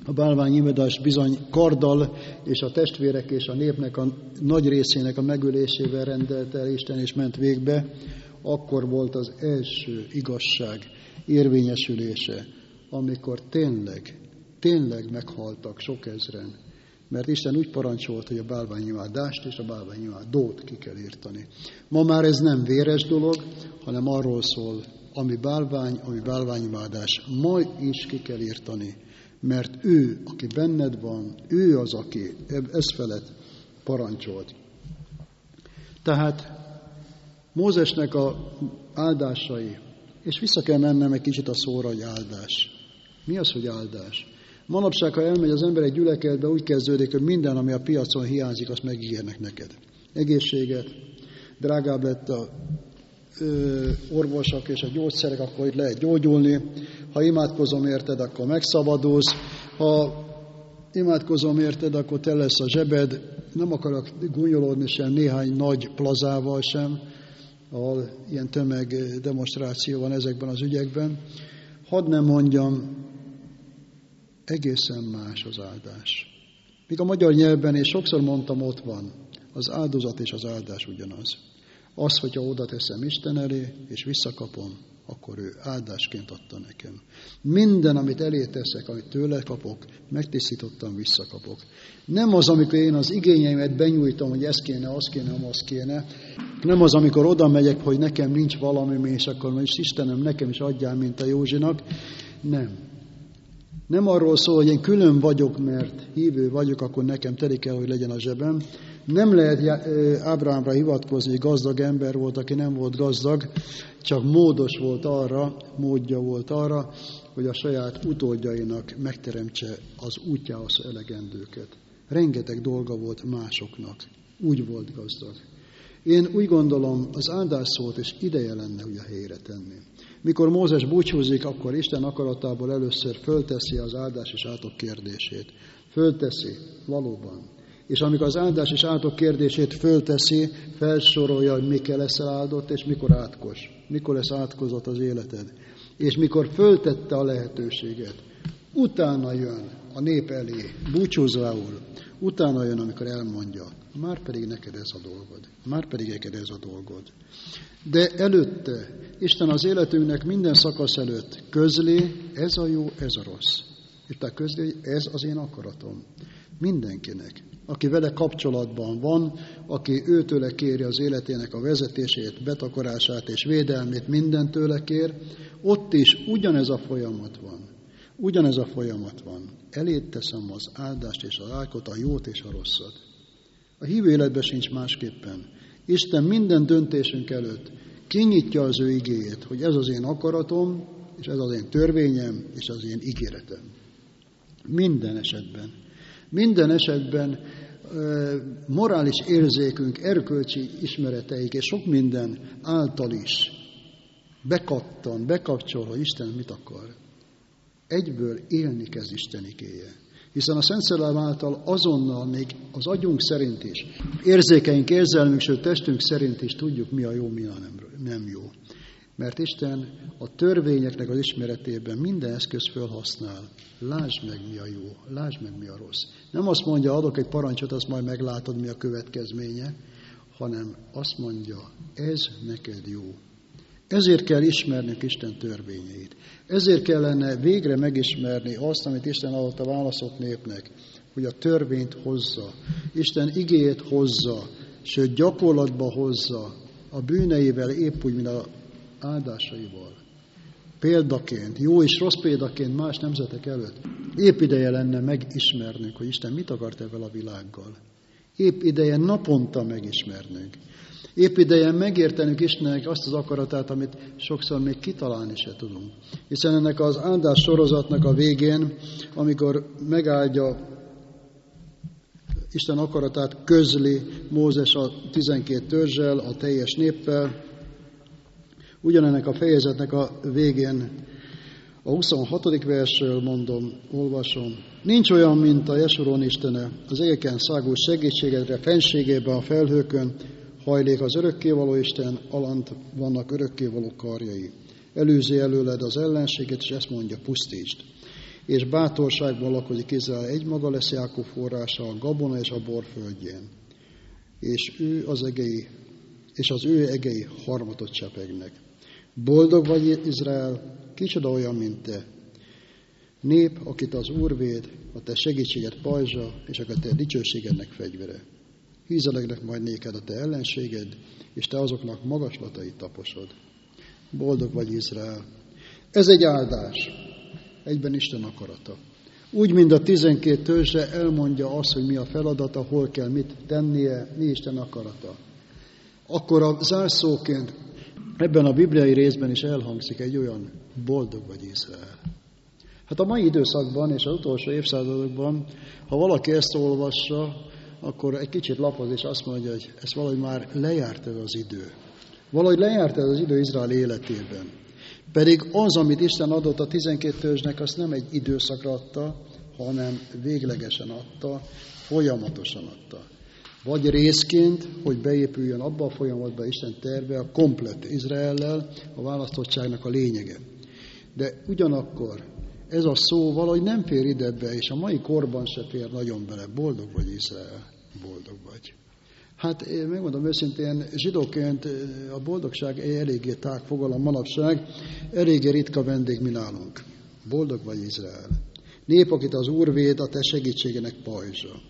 a bálványimádás bizony karddal és a testvérek és a népnek a nagy részének a megölésével rendelte el Isten és ment végbe, akkor volt az első igazság érvényesülése, amikor tényleg, tényleg meghaltak sok ezren, mert Isten úgy parancsolt, hogy a bálványimádást és a bálványimádót ki kell írtani. Ma már ez nem véres dolog, hanem arról szól, ami bálvány, ami bálványimádás, ma is ki kell írtani, mert ő, aki benned van, ő az, aki ez felett parancsolt. Tehát Mózesnek a áldásai, és vissza kell mennem egy kicsit a szóra, hogy áldás. Mi az, hogy áldás? Manapság, ha elmegy az ember egy gyülekezetbe, úgy kezdődik, hogy minden, ami a piacon hiányzik, azt megígérnek neked. Egészséget, drágább lett a ö, orvosok és a gyógyszerek, akkor itt lehet gyógyulni. Ha imádkozom érted, akkor megszabadulsz. Ha imádkozom érted, akkor te lesz a zsebed. Nem akarok gúnyolódni sem néhány nagy plazával sem, ahol ilyen tömegdemonstráció van ezekben az ügyekben. Hadd nem mondjam, egészen más az áldás. Míg a magyar nyelvben, és sokszor mondtam, ott van, az áldozat és az áldás ugyanaz. Az, hogyha oda teszem Isten elé, és visszakapom, akkor ő áldásként adta nekem. Minden, amit elé teszek, amit tőle kapok, megtisztítottan visszakapok. Nem az, amikor én az igényeimet benyújtom, hogy ez kéne, az kéne, az kéne. Nem az, amikor oda megyek, hogy nekem nincs valami, és akkor most Istenem, nekem is adjál, mint a Józsinak. Nem. Nem arról szól, hogy én külön vagyok, mert hívő vagyok, akkor nekem telik kell, hogy legyen a zsebem. Nem lehet Ábrahámra hivatkozni, hogy gazdag ember volt, aki nem volt gazdag, csak módos volt arra, módja volt arra, hogy a saját utódjainak megteremtse az útjához elegendőket. Rengeteg dolga volt másoknak. Úgy volt gazdag. Én úgy gondolom, az áldás szót és ideje lenne, hogy a helyére tenni. Mikor Mózes búcsúzik, akkor Isten akaratából először fölteszi az áldás és átok kérdését. Fölteszi, valóban. És amikor az áldás és átok kérdését fölteszi, felsorolja, hogy mikor lesz áldott, és mikor átkos. Mikor lesz átkozott az életed. És mikor föltette a lehetőséget, utána jön a nép elé, búcsúzául, utána jön, amikor elmondja, már pedig neked ez a dolgod, már pedig neked ez a dolgod. De előtte, Isten az életünknek minden szakasz előtt közli, ez a jó, ez a rossz. És tehát közli, hogy ez az én akaratom. Mindenkinek, aki vele kapcsolatban van, aki őtőle kéri az életének a vezetését, betakarását és védelmét, mindent tőle kér, ott is ugyanez a folyamat van. Ugyanez a folyamat van. Elét teszem az áldást és az áldót, a jót és a rosszat. A hívő életben sincs másképpen. Isten minden döntésünk előtt kinyitja az ő igéjét, hogy ez az én akaratom, és ez az én törvényem, és az én ígéretem. Minden esetben. Minden esetben morális érzékünk, erkölcsi ismereteik és sok minden által is bekattan, bekapcsol, hogy Isten mit akar. Egyből élni kezd Isten igéje. Hiszen a Szent Szellem által azonnal még az agyunk szerint is, érzékeink, érzelmünk, sőt testünk szerint is tudjuk, mi a jó, mi a nem, nem jó. Mert Isten a törvényeknek az ismeretében minden eszköz felhasznál. Lásd meg, mi a jó, lásd meg, mi a rossz. Nem azt mondja, adok egy parancsot, azt majd meglátod, mi a következménye, hanem azt mondja, ez neked jó. Ezért kell ismernünk Isten törvényeit. Ezért kellene végre megismerni azt, amit Isten adott a válaszott népnek, hogy a törvényt hozza, Isten igéjét hozza, sőt gyakorlatba hozza, a bűneivel épp úgy, mint az áldásaival. Példaként, jó és rossz példaként más nemzetek előtt. Épp ideje lenne megismernünk, hogy Isten mit akart ebben a világgal. Épp ideje naponta megismernünk. Épp ideje megértenünk Istennek azt az akaratát, amit sokszor még kitalálni se tudunk. Hiszen ennek az áldás sorozatnak a végén, amikor megáldja Isten akaratát, közli Mózes a tizenkét törzsel, a teljes néppel, ugyanennek a fejezetnek a végén, a huszonhatodik versről mondom, olvasom. Nincs olyan, mint a Jesuron Istene, az égeken szágult segítségedre, fenségében a felhőkön, hajlék az örökkévaló Isten, alant vannak örökkévaló karjai. Előzi előled az ellenséget, és ezt mondja, pusztítsd. és bátorságban lakozik Izrael, egymaga lesz Jákob forrása a gabona és a bor földjén, és ő az egei, és az ő egei harmatot csepegnek. Boldog vagy, Izrael, kicsoda olyan, mint te. Nép, akit az Úr véd, a te segítséged pajzsa, és a te dicsőségednek fegyvere. Hízelegnek majd néked a te ellenséged, és te azoknak magaslatait taposod. Boldog vagy, Izrael. Ez egy áldás, egyben Isten akarata. Úgy, mint a tizenkét törzse elmondja azt, hogy mi a feladata, hol kell mit tennie, mi Isten akarata. Akkor a zárszóként ebben a bibliai részben is elhangzik egy olyan boldog vagy, Izrael. Hát a mai időszakban és az utolsó évszázadokban, ha valaki ezt olvassa, akkor egy kicsit lapoz, és azt mondja, hogy ez valahogy már lejárt ez az idő. Valahogy lejárt ez az idő Izrael életében. Pedig az, amit Isten adott a tizenkét törzsnek, azt nem egy időszakra adta, hanem véglegesen adta, folyamatosan adta. Vagy részként, hogy beépüljön abba a folyamatba Isten terve, a komplett Izraellel, a választottságnak a lényege. De ugyanakkor ez a szó valahogy nem fér ide be, és a mai korban se fér nagyon bele. Boldog vagy, Izrael, boldog vagy. Hát én megmondom őszintén, zsidóként a boldogság eléggé tág fogalom manapság, eléggé ritka vendég mi nálunk. Boldog vagy, Izrael. Nép, akit az Úr véd, a te segítségének pajzsa.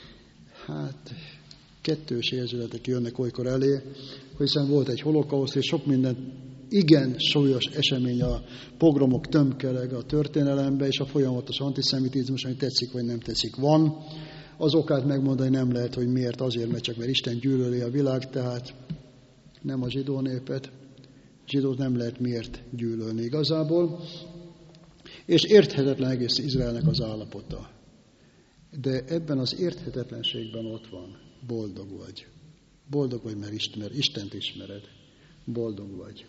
Hát kettős érzületek jönnek olykor elé, hiszen volt egy holokauszt, és sok minden igen súlyos esemény, a pogromok tömkeleg a történelembe, és a folyamatos antiszemitizmus, ami tetszik vagy nem tetszik, van. Az okát megmondani nem lehet, hogy miért, azért, mert csak mert Isten gyűlöli a világ, tehát nem a zsidó népet. Zsidót nem lehet miért gyűlölni igazából. És érthetetlen egész Izraelnek az állapota. De ebben az érthetetlenségben ott van. Boldog vagy. Boldog vagy, mert Isten, Istent ismered. Boldog vagy.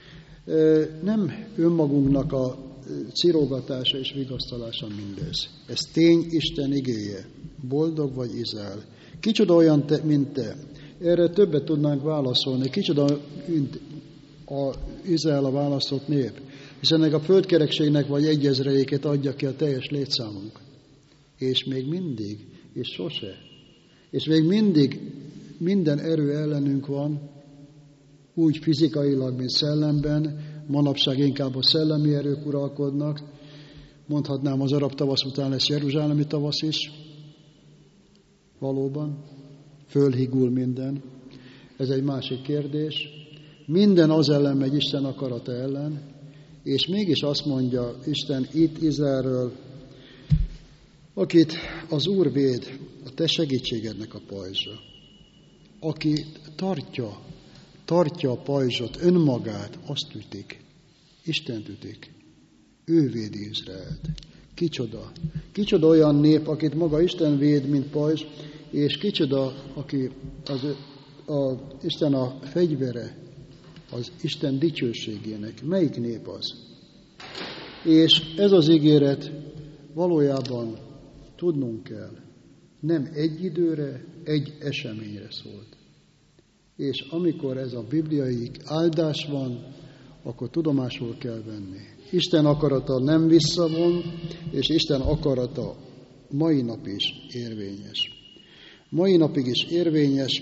Nem önmagunknak a cirógatása és vigasztalása mindez. Ez tény Isten igéje. Boldog vagy, Izrael. Kicsoda olyan, te, mint te. Erre többet tudnánk válaszolni. Kicsoda, mint a Izrael a választott nép. Hiszen ennek a földkerekségnek vagy egyezredékét adja ki a teljes létszámunk. És még mindig, és sose. És még mindig minden erő ellenünk van, úgy fizikailag, mint szellemben, manapság inkább a szellemi erők uralkodnak. Mondhatnám, az arab tavasz után lesz jeruzsálemi tavasz is. Valóban. Fölhigul minden. Ez egy másik kérdés. Minden az ellen megy Isten akarata ellen, és mégis azt mondja Isten itt Izraelről, akit az Úr véd, a te segítségednek a pajzsa. Aki tartja, tartja a pajzsot, önmagát, azt ütik. Istent ütik. Ő védi Izraelt. Kicsoda. Kicsoda olyan nép, akit maga Isten véd, mint pajzs, és kicsoda, aki az, a, Isten a fegyvere, az Isten dicsőségének. Melyik nép az? És ez az ígéret valójában tudnunk kell. Nem egy időre, egy eseményre szólt. És amikor ez a bibliai áldás van, akkor tudomásul kell venni. Isten akarata nem visszavon, és Isten akarata mai nap is érvényes. Mai napig is érvényes,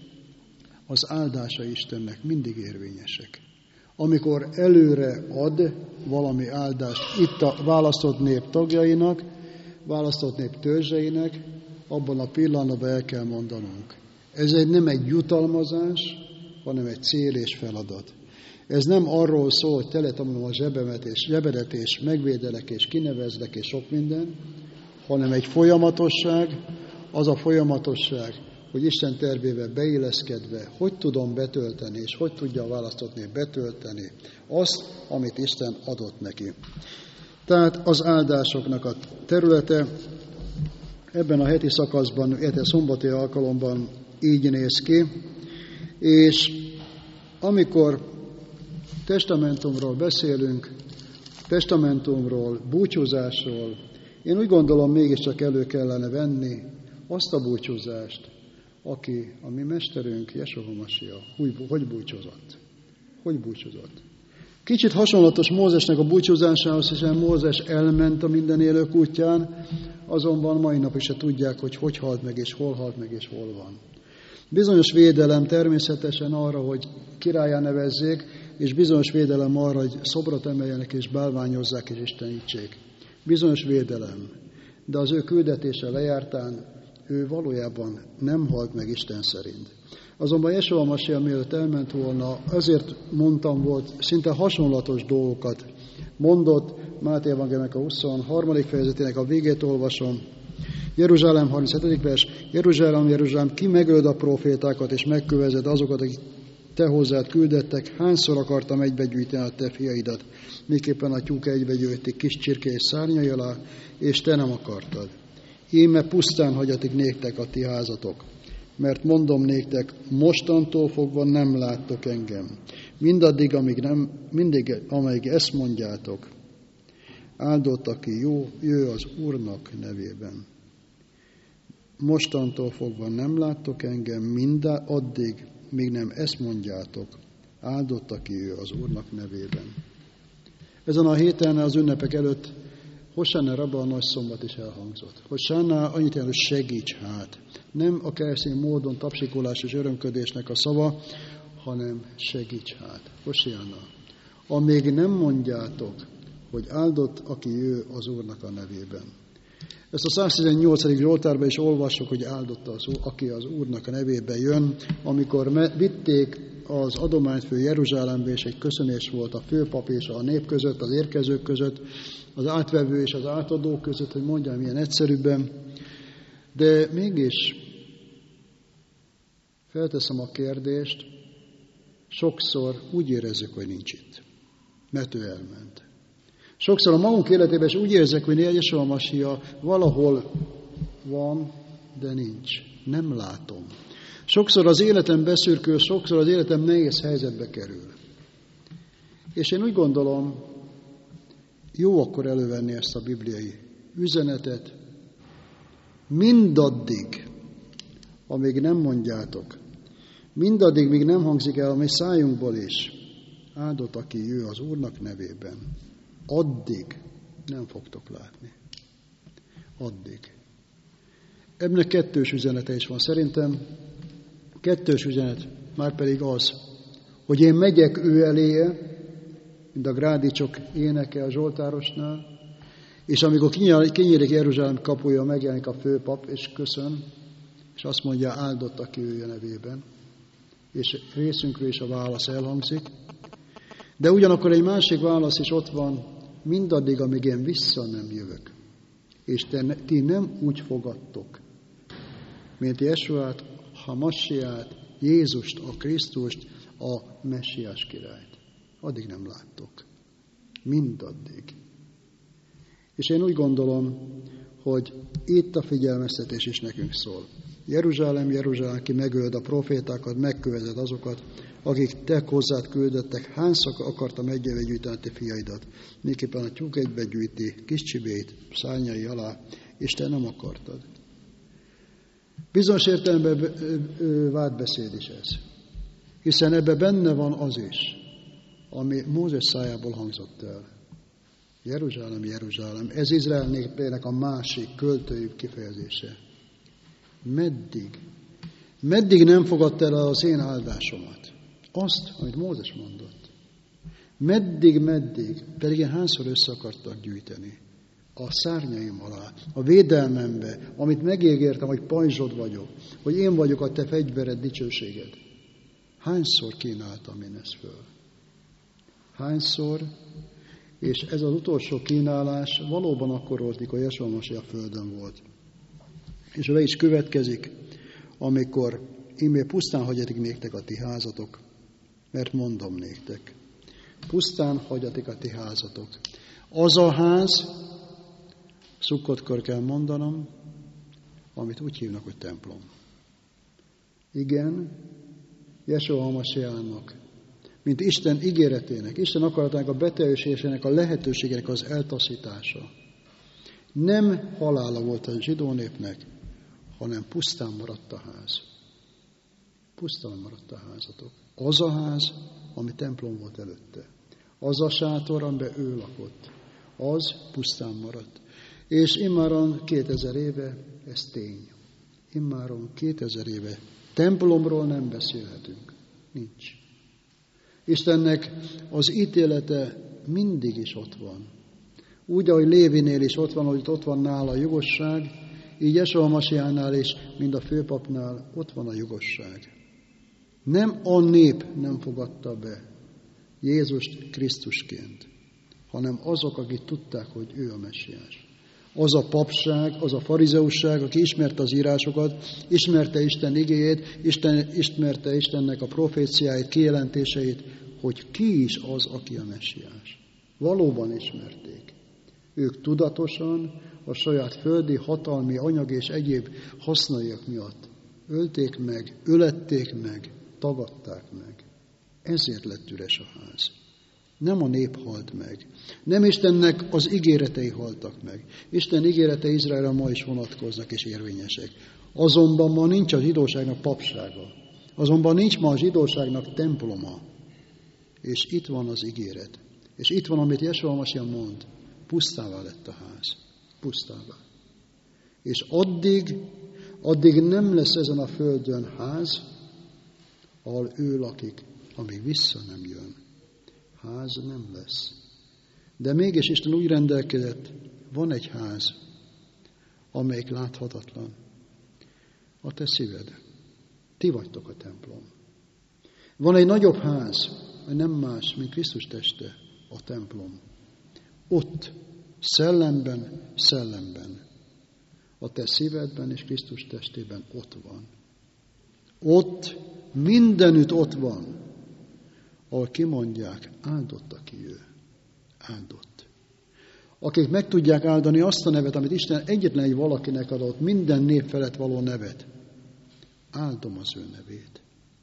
az áldása Istennek mindig érvényesek. Amikor előre ad valami áldást itt a választott nép tagjainak, választott nép törzseinek, abban a pillanatban el kell mondanunk. Ez egy, nem egy jutalmazás, hanem egy cél és feladat. Ez nem arról szól, hogy teletanulom a zsebemet és zsebedet, és megvédelek, és kinevezlek, és sok minden, hanem egy folyamatosság, az a folyamatosság, hogy Isten tervébe beilleszkedve, hogy tudom betölteni, és hogy tudja a választott nép betölteni azt, amit Isten adott neki. Tehát az áldásoknak a területe ebben a heti szakaszban, a szombati alkalomban így néz ki, és amikor testamentumról beszélünk, testamentumról, búcsúzásról, én úgy gondolom, mégiscsak elő kellene venni azt a búcsúzást, aki, a mi mesterünk, Jesúa Masia, hogy búcsúzott. Hogy búcsúzott? Kicsit hasonlatos Mózesnek a búcsúzásához, hiszen Mózes elment a minden élők útján, azonban mai nap is se tudják, hogy hogy halt meg, és hol halt meg, és hol van. Bizonyos védelem természetesen arra, hogy királlyá nevezzék, és bizonyos védelem arra, hogy szobrot emeljenek, és bálványozzák, és istenítsék. Bizonyos védelem, de az ő küldetése lejártán ő valójában nem halt meg Isten szerint. Azonban Jesua Masiach mielőtt elment volna, azért mondtam volt, szinte hasonlatos dolgokat mondott, Máté evangéliumának a huszonharmadik fejezetének a végét olvasom, Jeruzsálem harminchetedik vers, Jeruzsálem, Jeruzsálem, ki megöld a profétákat, és megkövezed azokat, akik te hozzád küldettek, hányszor akartam egybegyűjteni a te fiaidat, miképpen a tyúk egybegyűjti kis csirke szárnyai alá, és te nem akartad. Íme pusztán hagyatik néktek a ti házatok, mert mondom néktek, mostantól fogva nem láttok engem. Mindaddig, amíg nem, mindig, amíg ezt mondjátok, áldott, aki jó, jöjj az Úrnak nevében. Mostantól fogva nem láttok engem, mindá, addig, míg nem ezt mondjátok, áldott, aki jöjj az Úrnak nevében. Ezen a héten az ünnepek előtt Hosanna Rabba a nagy szombat is elhangzott. Hosanna annyit jelent, hogy segíts hát. Nem a keresztény módon tapsikolás és örömködésnek a szava, hanem segíts hát. Hosanna. Amíg nem mondjátok, hogy áldott, aki jöjj az Úrnak a nevében. Ezt a száztizennyolcadik Zsoltárban is olvassuk, hogy áldott az, aki az Úrnak a nevében jön, amikor vitték az adományt fő Jeruzsálembe, és egy köszönés volt a főpap és a nép között, az érkezők között, az átvevő és az átadó között, hogy mondjam ilyen egyszerűbben, de mégis felteszem a kérdést, sokszor úgy érezzük, hogy nincs itt, mert ő elment. Sokszor a magunk életében is úgy érzek, hogy Jesua Masiach valahol van, de nincs. Nem látom. Sokszor az életem beszürkül, sokszor az életem nehéz helyzetbe kerül. És én úgy gondolom, jó akkor elővenni ezt a bibliai üzenetet, mindaddig, amíg nem mondjátok, mindaddig, míg nem hangzik el a mi szájunkból is, áldott, aki jöjj az Úrnak nevében, addig nem fogtok látni. Addig. Ebben kettős üzenete is van. Szerintem kettős üzenet már pedig az, hogy én megyek ő eléje, mint a grádicsok éneke a Zsoltárosnál, és amikor kinyílik Jeruzsálem kapuja, megjelenik a főpap, és köszön, és azt mondja, áldott, aki ő nevében, és részünkről is a válasz elhangzik. De ugyanakkor egy másik válasz is ott van, mindaddig, amíg én vissza nem jövök. És te, ti nem úgy fogadtok, mint Jesuát, a Masiát, Jézust, a Krisztust, a Messiás királyt. Addig nem láttok. Mindaddig. És én úgy gondolom, hogy itt a figyelmeztetés is nekünk szól. Jeruzsálem, Jeruzsálem, ki megöld a profétákat, megkövezed azokat, akik te hozzád küldöttek, hányszor akartam egyéve gyűjteni te fiaidat, miképpen a tyúk egybe gyűjti kis csibét szárnyai alá, és te nem akartad. Bizonyos értelemben vádbeszéd is ez, hiszen ebbe benne van az is, ami Mózes szájából hangzott el. Jeruzsálem, Jeruzsálem, ez Izrael népének a másik költőjük kifejezése. Meddig? Meddig nem fogadta el az én áldásomat? Azt, amit Mózes mondott. Meddig, meddig, pedig én hányszor össze akartak gyűjteni. A szárnyaim alá, a védelmembe, amit megígértem, hogy pajzsod vagyok, hogy én vagyok a te fegyvered, dicsőséged. Hányszor kínáltam én ezt föl? Hányszor? És ez az utolsó kínálás valóban akkor volt, mikor Jesua Masiach a földön volt. És le is következik, amikor íme pusztán hagyatik néktek a ti házatok, mert mondom néktek. Pusztán hagyatik a ti házatok. Az a ház, Szukkottkor kell mondanom, amit úgy hívnak, hogy templom. Igen, Jesua Masiachnak, mint Isten ígéretének, Isten akaratának a beteljesésének, a lehetőségének az eltaszítása. Nem halála volt a zsidó népnek, hanem pusztán maradt a ház. Pusztán maradt a házatok. Az a ház, ami templom volt előtte. Az a sátor, amiben ő lakott, az pusztán maradt. És immáron kétezer éve ez tény. Immáron kétezer éve templomról nem beszélhetünk. Nincs. Istennek az ítélete mindig is ott van. Úgy, ahogy Lévinél is ott van, hogy ott van nála a jogosság, így Jesua Masiánál is, mind a főpapnál ott van a jogosság. Nem a nép nem fogadta be Jézust Krisztusként, hanem azok, akik tudták, hogy ő a messiás. Az a papság, az a farizeusság, aki ismerte az írásokat, ismerte Isten igéjét, Isten, ismerte Istennek a proféciáit, kijelentéseit, hogy ki is az, aki a messiás. Valóban ismerték. Ők tudatosan a saját földi, hatalmi, anyagi és egyéb hasznaiak miatt ölték meg, ölették meg, tagadták meg. Ezért lett üres a ház. Nem a nép halt meg. Nem Istennek az ígéretei haltak meg. Isten ígérete Izraelre ma is vonatkoznak és érvényesek. Azonban ma nincs a zsidóságnak papsága. Azonban nincs ma a zsidóságnak temploma. És itt van az ígéret. És itt van, amit Jesua Masiá mond. Pusztává lett a ház. Pusztává. És addig, addig nem lesz ezen a földön ház, ahol ő lakik, amíg vissza nem jön. Ház nem lesz. De mégis Isten úgy rendelkezett, van egy ház, amelyik láthatatlan. A te szíved. Ti vagytok a templom. Van egy nagyobb ház, ami nem más, mint Krisztus teste, a templom. Ott, szellemben, szellemben. A te szívedben és Krisztus testében ott van. Ott, mindenütt ott van, ahol kimondják, áldott, aki ő. Áldott. Akik meg tudják áldani azt a nevet, amit Isten egyetlen egy valakinek adott, minden nép felett való nevet. Áldom az ő nevét.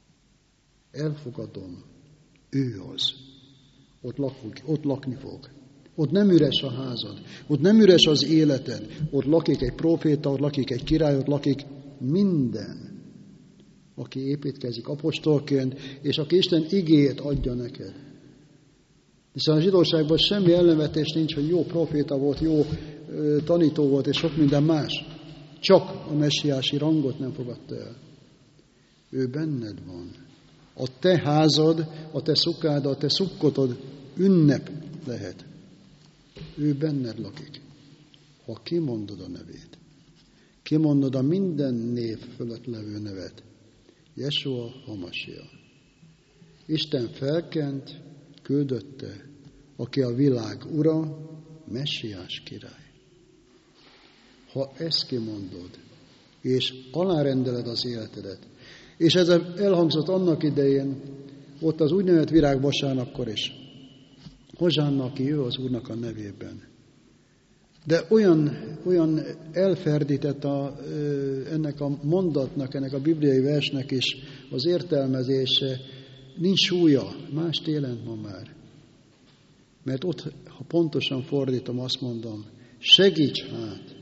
Elfogadom. Ő az. Ott, lakunk, ott lakni fog. Ott nem üres a házad. Ott nem üres az életed. Ott lakik egy próféta, ott lakik egy király, ott lakik minden, aki építkezik apostolként, és aki Isten igéjét adja neked. Hiszen a zsidóságban semmi ellenvetés nincs, hogy jó proféta volt, jó ö, tanító volt, és sok minden más. Csak a messiási rangot nem fogadta el. Ő benned van. A te házad, a te szukád, a te szukkotod ünnep lehet. Ő benned lakik. Ha kimondod a nevét, kimondod a minden név fölött levő nevet, Jesua HaMasiá. Isten felkent, küldötte, aki a világ ura, messiás király. Ha ezt kimondod, és alárendeled az életedet, és ez elhangzott annak idején, ott az úgynevezett virágvasárnapkor is, Hozsánna, aki ő az Úrnak a nevében. De olyan, olyan elferdített a, ennek a mondatnak, ennek a bibliai versnek is az értelmezése, nincs súlya, mást jelent ma már. Mert ott, ha pontosan fordítom, azt mondom, segíts hát,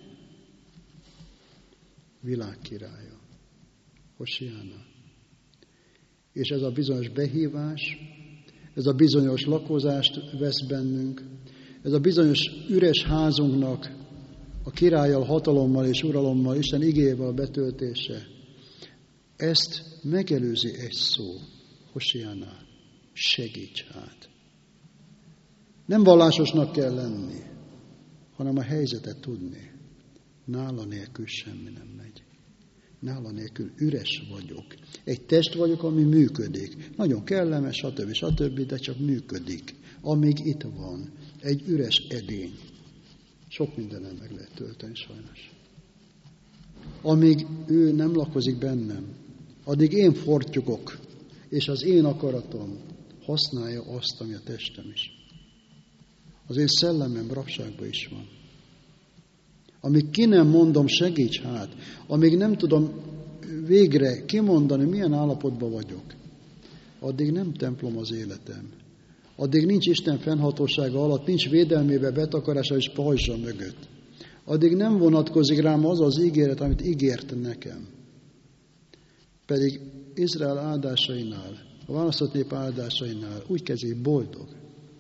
világ királya, Hosiána. És ez a bizonyos behívás, ez a bizonyos lakozást vesz bennünk, ez a bizonyos üres házunknak a királlyal, hatalommal és uralommal, Isten igével a betöltése, ezt megelőzi egy szó, Hosiána, segíts hát. Nem vallásosnak kell lenni, hanem a helyzetet tudni. Nála nélkül semmi nem megy. Nála nélkül üres vagyok. Egy test vagyok, ami működik. Nagyon kellemes, stb. stb., de csak működik. Amíg itt van. Egy üres edény. Sok mindenen meg lehet tölteni, sajnos. Amíg ő nem lakozik bennem, addig én fortyogok, és az én akaratom használja azt, ami a testem is. Az én szellemem rabságban is van. Amíg ki nem mondom, segíts hát, amíg nem tudom végre kimondani, milyen állapotban vagyok, addig nem templom az életem. Addig nincs Isten fennhatósága alatt, nincs védelmébe, betakarása és pajzsa mögött. Addig nem vonatkozik rám az az ígéret, amit ígért nekem. Pedig Izrael áldásainál, a választott nép áldásainál úgy kezdik, boldog.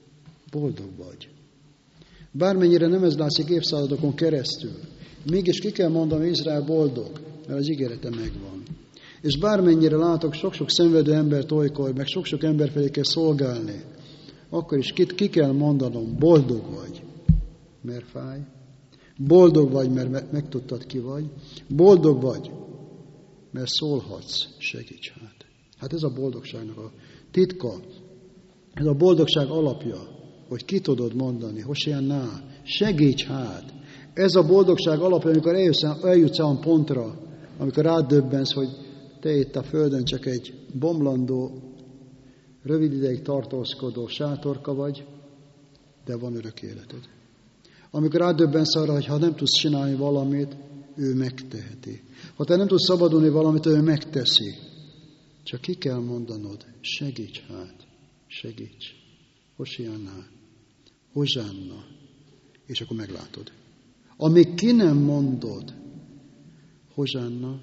Boldog vagy. Bármennyire nem ez látszik évszázadokon keresztül, mégis ki kell mondanom, Izrael boldog, mert az ígérete megvan. És bármennyire látok sok-sok szenvedő embert olykor, meg sok-sok ember felé kell szolgálni, akkor is ki, ki kell mondanom, boldog vagy, mert fáj. Boldog vagy, mert megtudtad, ki vagy. Boldog vagy, mert szólhatsz, segíts hát. Hát ez a boldogságnak a titka, ez a boldogság alapja, hogy ki tudod mondani, Hosianná, segíts hát. Ez a boldogság alapja, amikor eljutsz, eljutsz olyan pontra, amikor rádöbbensz, hogy te itt a földön csak egy bomlandó, rövid ideig tartózkodó sátorka vagy, de van örök életed. Amikor rádöbbensz arra, hogy ha nem tudsz csinálni valamit, ő megteheti. Ha te nem tudsz szabadulni valamit, ő megteszi. Csak ki kell mondanod, segíts hát, segíts. Hosianná, Hozsánna, és akkor meglátod. Amíg ki nem mondod, Hozsánna,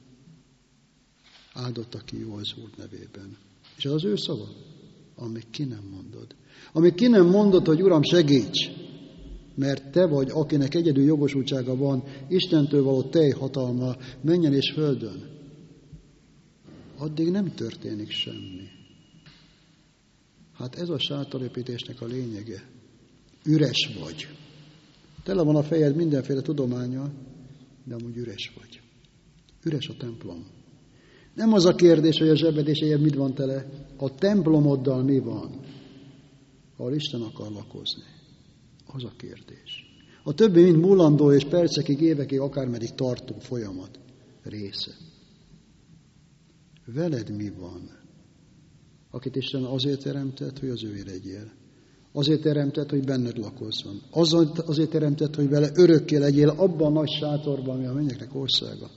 áldott, aki jó az Úr nevében. És ez az ő szava, amíg ki nem mondod. Amíg ki nem mondod, hogy Uram, segíts, mert te vagy, akinek egyedül jogosultsága van, Istentől való teljhatalma, menjen és földön. Addig nem történik semmi. Hát ez a sátorépítésnek a lényege. Üres vagy. Tele van a fejed mindenféle tudománya, de amúgy üres vagy. Üres a templom. Nem az a kérdés, hogy a zsebed és éjjel mit van tele, a templomoddal mi van, ahol Isten akar lakozni. Az a kérdés. A többi mind múlandó és percekig, évekig, akármeddig tartó folyamat része. Veled mi van? Akit Isten azért teremtett, hogy az ővé legyél. Azért teremtett, hogy benned lakozzon. Azért teremtett, hogy vele örökké legyél abban a nagy sátorban, ami a mennyeknek országa.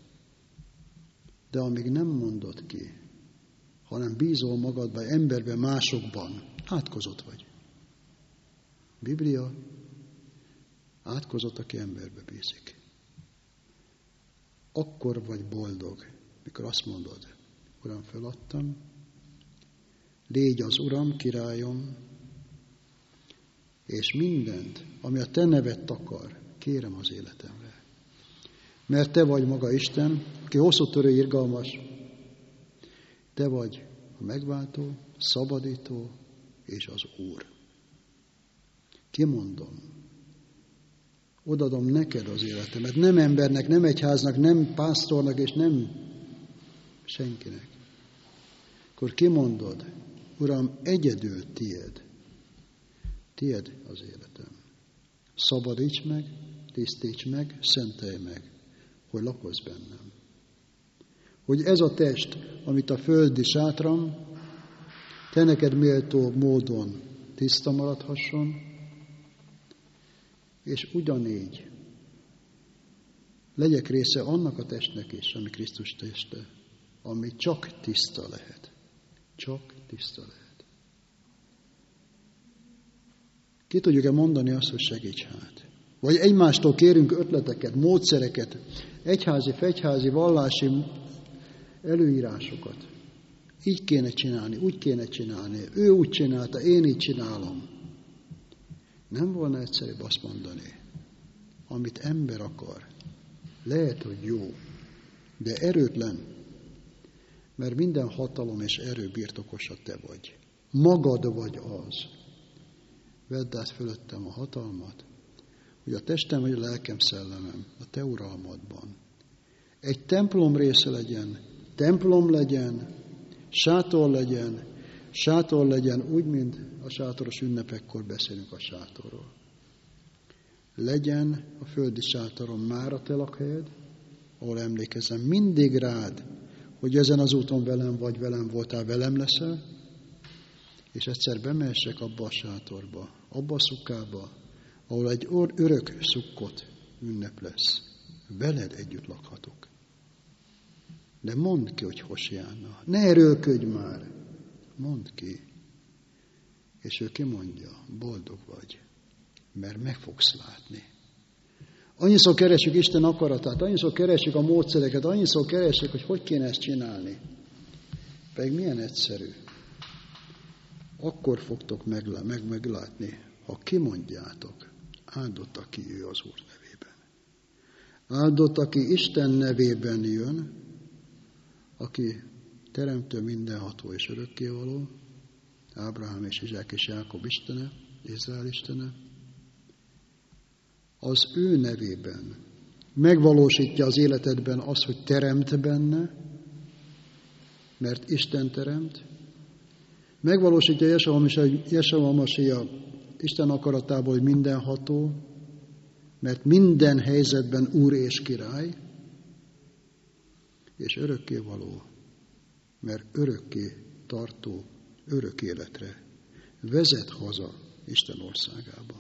De amíg nem mondod ki, hanem bízol magadban, emberben, másokban, átkozott vagy. Biblia átkozott, aki emberbe bízik. Akkor vagy boldog, mikor azt mondod, Uram, feladtam, légy az Uram, királyom, és mindent, ami a te nevet takar, kérem az életemre. Mert te vagy maga Isten, ki hosszú törő, irgalmas, te vagy a megváltó, szabadító és az Úr. Kimondom, odadom neked az életemet, nem embernek, nem egyháznak, nem pásztornak, és nem senkinek. Akkor kimondod, Uram, egyedül tied, tied az életem. Szabadíts meg, tisztíts meg, szentelj meg, hogy lakozz bennem. Hogy ez a test, amit a földi sátram, te neked méltó módon tiszta maradhasson, és ugyanígy legyek része annak a testnek is, ami Krisztus teste, ami csak tiszta lehet. Csak tiszta lehet. Ki tudjuk-e mondani azt, hogy segíts hát? Vagy egymástól kérünk ötleteket, módszereket, egyházi, fegyházi, vallási előírásokat. Így kéne csinálni, úgy kéne csinálni. Ő úgy csinálta, én így csinálom. Nem volna egyszerűbb azt mondani, amit ember akar. Lehet, hogy jó, de erőtlen, mert minden hatalom és erő birtokosa te vagy. Magad vagy az. Vedd át fölöttem a hatalmat, hogy a testem vagy a lelkem szellemem a te uralmadban. Egy templom része legyen, templom legyen, sátor legyen, sátor legyen úgy, mint a sátoros ünnepekkor beszélünk a sátorról. Legyen a földi sátoron már a te lakhelyed, ahol emlékezem mindig rád, hogy ezen az úton velem vagy, velem voltál, velem leszel, és egyszer bemehessek abba a sátorba, abba a szukkába, ahol egy örök szukkot ünnep lesz. Veled együtt lakhatok. De mondd ki, hogy Hosianna. Ne erőlködj már. Mondd ki. És ő kimondja, boldog vagy, mert meg fogsz látni. Annyiszor keresjük Isten akaratát, annyiszor keresjük a módszereket, annyiszor keresjük, hogy hogy kéne ezt csinálni. Pedig milyen egyszerű. akkor fogtok meglá- meg meglátni, ha kimondjátok, áldott, aki ő az Úr nevében. Áldott, aki Isten nevében jön, aki teremtő, mindenható és örökkévaló, Ábrahám és Izsák és Jákob Istene, Izrael Istene, az ő nevében megvalósítja az életedben azt, hogy teremt benne, mert Isten teremt, megvalósítja Jesua Masia Isten akaratából, hogy mindenható, mert minden helyzetben Úr és Király, és örökkévaló, mert örökké tartó, örök életre vezet haza Isten országába.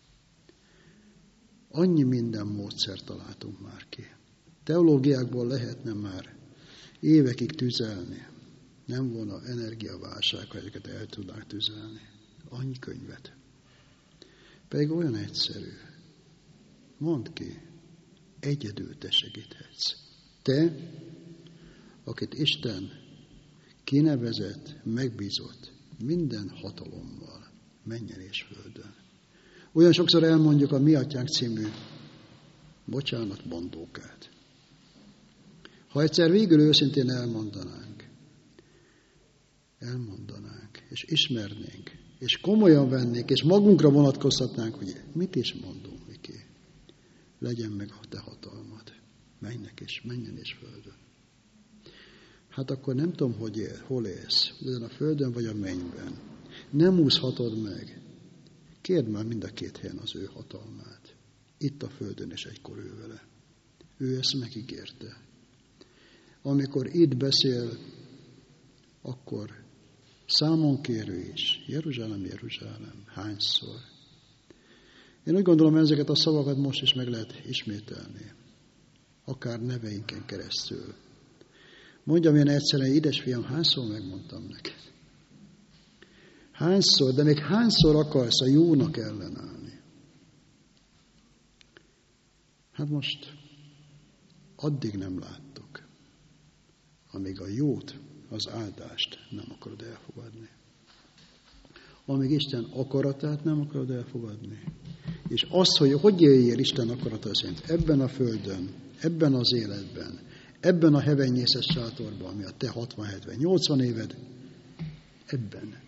Annyi minden módszert találtunk már ki. Teológiákból lehetne már évekig tüzelni. Nem volna energiaválság, ha ezeket el tudnák tüzelni. Annyi könyvet. Pedig olyan egyszerű. Mondd ki, egyedül te segíthetsz. Te, akit Isten kinevezett, megbízott minden hatalommal, mennyen és földön. Olyan sokszor elmondjuk a Mi Atyánk című bocsánatmondókát. Ha egyszer végül őszintén elmondanánk, elmondanánk, és ismernénk, és komolyan vennénk, és magunkra vonatkoztatnánk, hogy mit is mondunk, Miki. Legyen meg a te hatalmad, menjnek és menjen és földön. Hát akkor nem tudom, hogy él, hol élsz, ezen a földön vagy a mennyben. Nem úszhatod meg. Kérd már mind a két helyen az ő hatalmát. Itt a földön és egykor ő vele. Ő ezt megígérte. Amikor itt beszél, akkor számon kérő is. Jeruzsálem, Jeruzsálem, hányszor. Én úgy gondolom, ezeket a szavakat most is meg lehet ismételni. Akár neveinken keresztül. Mondjam én egyszerűen, édesfiam, hányszor megmondtam neked? Hányszor, de még hányszor akarsz a jónak ellenállni? Hát most addig nem láttok, amíg a jót, az áldást nem akarod elfogadni. Amíg Isten akaratát nem akarod elfogadni. És azt, hogy hogy éljél Isten akarata szerint ebben a földön, ebben az életben, ebben a hevenyészes sátorban, ami a te hatvan, hetven, nyolcvan éved, ebben.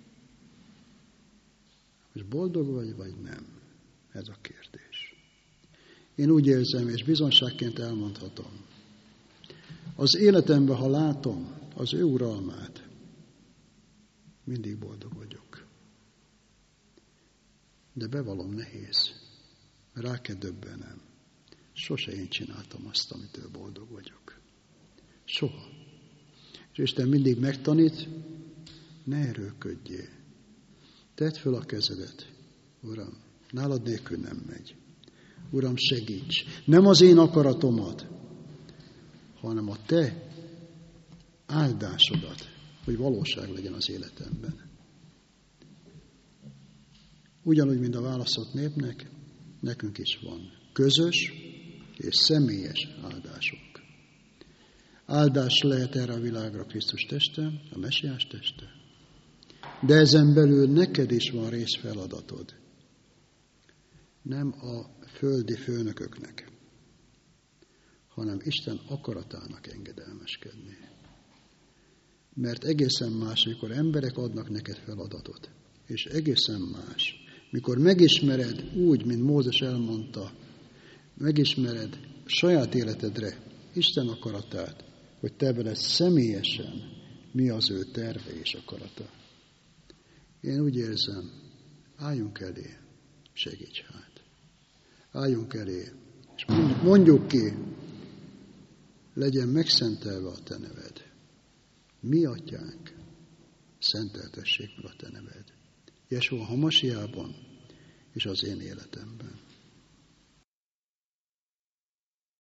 Most boldog vagy, vagy nem? Ez a kérdés. Én úgy érzem, és bizonságként elmondhatom. Az életemben, ha látom az ő uralmát, mindig boldog vagyok. De bevallom, nehéz. Rá kell döbbenem. Sose én csináltam azt, amitől boldog vagyok. Soha. És Isten mindig megtanít, ne erőlködjél. Tedd föl a kezedet. Uram, nálad nélkül nem megy. Uram, segíts. Nem az én akaratomat, hanem a te áldásodat, hogy valóság legyen az életemben. Ugyanúgy, mint a választott népnek, nekünk is van közös és személyes áldásunk. Áldás lehet erre a világra Krisztus teste, a mesiás teste. De ezen belül neked is van részfeladatod. Nem a földi főnököknek, hanem Isten akaratának engedelmeskedni. Mert egészen más, amikor emberek adnak neked feladatot, és egészen más, mikor megismered úgy, mint Mózes elmondta, megismered saját életedre Isten akaratát, hogy te veled személyesen mi az ő terve és akarata. Én úgy érzem, álljunk elé, segíts hát. Álljunk elé, és mondjuk ki, legyen megszentelve a te neved. Mi atyánk, szenteltessék meg a te neved. Jesua Hamasiában és az én életemben.